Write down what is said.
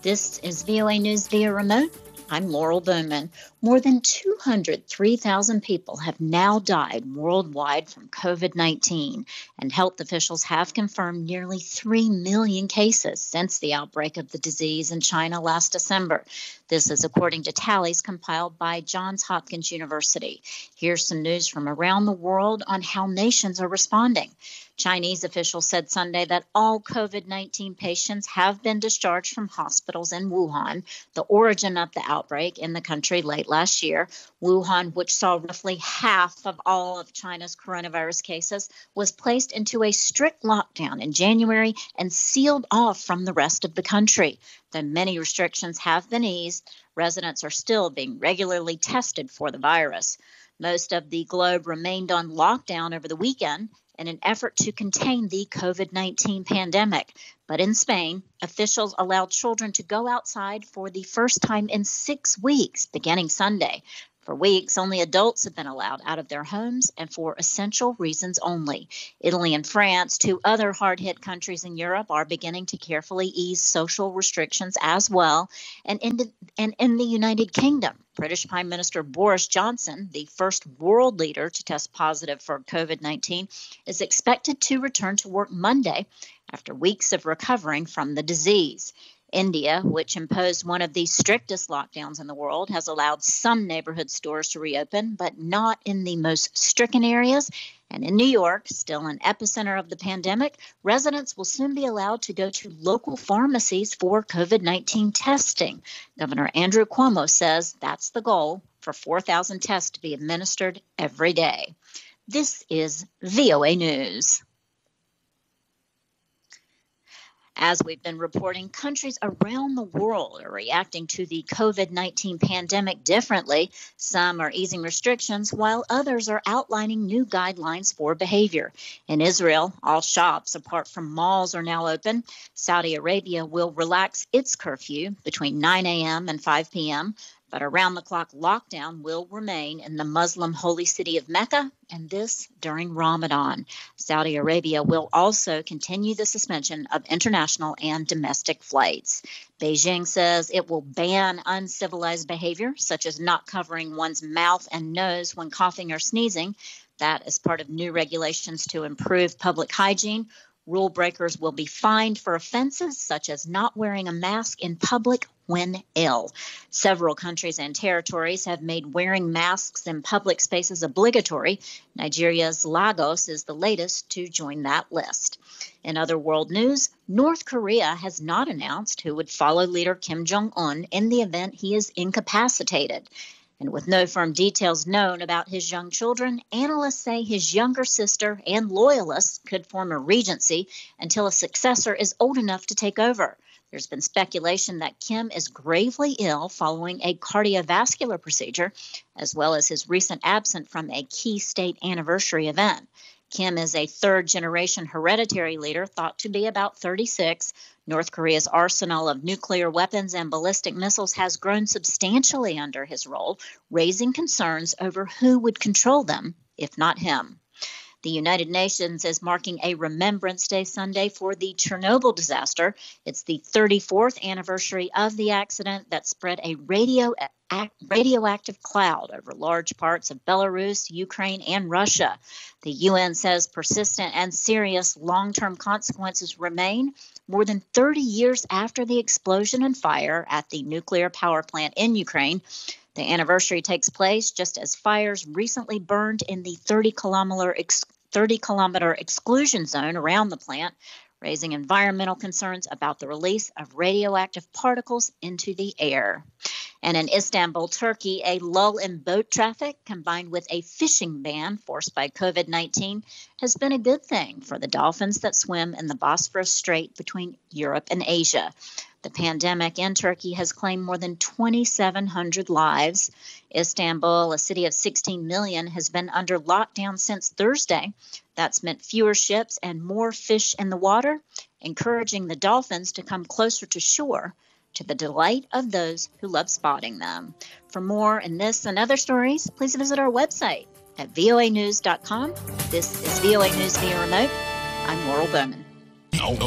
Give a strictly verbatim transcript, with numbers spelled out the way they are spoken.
This is V O A News via remote. I'm Laurel Bowman. More than two hundred three thousand people have now died worldwide from COVID nineteen, and health officials have confirmed nearly three million cases since the outbreak of the disease in China last December. This is according to tallies compiled by Johns Hopkins University. Here's some news from around the world on how nations are responding. Chinese officials said Sunday that all COVID nineteen patients have been discharged from hospitals in Wuhan, the origin of the outbreak in the country late last year. Wuhan, which saw roughly half of all of China's coronavirus cases, was placed into a strict lockdown in January and sealed off from the rest of the country. Though many restrictions have been eased, residents are still being regularly tested for the virus. Most of the globe remained on lockdown over the weekend in an effort to contain the COVID nineteen pandemic. But in Spain, officials allowed children to go outside for the first time in six weeks, beginning Sunday. For weeks, only adults have been allowed out of their homes and for essential reasons only. Italy and France, two other hard-hit countries in Europe, are beginning to carefully ease social restrictions as well. And in the, and in the United Kingdom, British Prime Minister Boris Johnson, the first world leader to test positive for COVID nineteen, is expected to return to work Monday after weeks of recovering from the disease. India, which imposed one of the strictest lockdowns in the world, has allowed some neighborhood stores to reopen, but not in the most stricken areas. And in New York, still an epicenter of the pandemic, residents will soon be allowed to go to local pharmacies for COVID nineteen testing. Governor Andrew Cuomo says that's the goal, for four thousand tests to be administered every day. This is V O A News. As we've been reporting, countries around the world are reacting to the COVID nineteen pandemic differently. Some are easing restrictions, while others are outlining new guidelines for behavior. In Israel, all shops, apart from malls, are now open. Saudi Arabia will relax its curfew between nine a.m. and five p.m., but around-the-clock lockdown will remain in the Muslim holy city of Mecca, and this during Ramadan. Saudi Arabia will also continue the suspension of international and domestic flights. Beijing says it will ban uncivilized behavior, such as not covering one's mouth and nose when coughing or sneezing. That is part of new regulations to improve public hygiene. Rule breakers will be fined for offenses such as not wearing a mask in public when ill. Several countries and territories have made wearing masks in public spaces obligatory. Nigeria's Lagos is the latest to join that list. In other world news, North Korea has not announced who would follow leader Kim Jong-un in the event he is incapacitated. And with no firm details known about his young children, analysts say his younger sister and loyalists could form a regency until a successor is old enough to take over. There's been speculation that Kim is gravely ill following a cardiovascular procedure, as well as his recent absence from a key state anniversary event. Kim is a third-generation hereditary leader thought to be about thirty-six. North Korea's arsenal of nuclear weapons and ballistic missiles has grown substantially under his role, raising concerns over who would control them, if not him. The United Nations is marking a Remembrance Day Sunday for the Chernobyl disaster. It's the thirty-fourth anniversary of the accident that spread a radio radioactive cloud over large parts of Belarus, Ukraine, and Russia. The U N says persistent and serious long-term consequences remain more than thirty years after the explosion and fire at the nuclear power plant in Ukraine. The anniversary takes place just as fires recently burned in the thirty kilometer ex- thirty kilometer exclusion zone around the plant, raising environmental concerns about the release of radioactive particles into the air. And in Istanbul, Turkey, a lull in boat traffic combined with a fishing ban forced by COVID nineteen has been a good thing for the dolphins that swim in the Bosphorus Strait between Europe and Asia. The pandemic in Turkey has claimed more than twenty-seven hundred lives. Istanbul, a city of sixteen million, has been under lockdown since Thursday. That's meant fewer ships and more fish in the water, encouraging the dolphins to come closer to shore, to the delight of those who love spotting them. For more on this and other stories, please visit our website at V O A news dot com. This is V O A News via remote. I'm Laurel Bowman.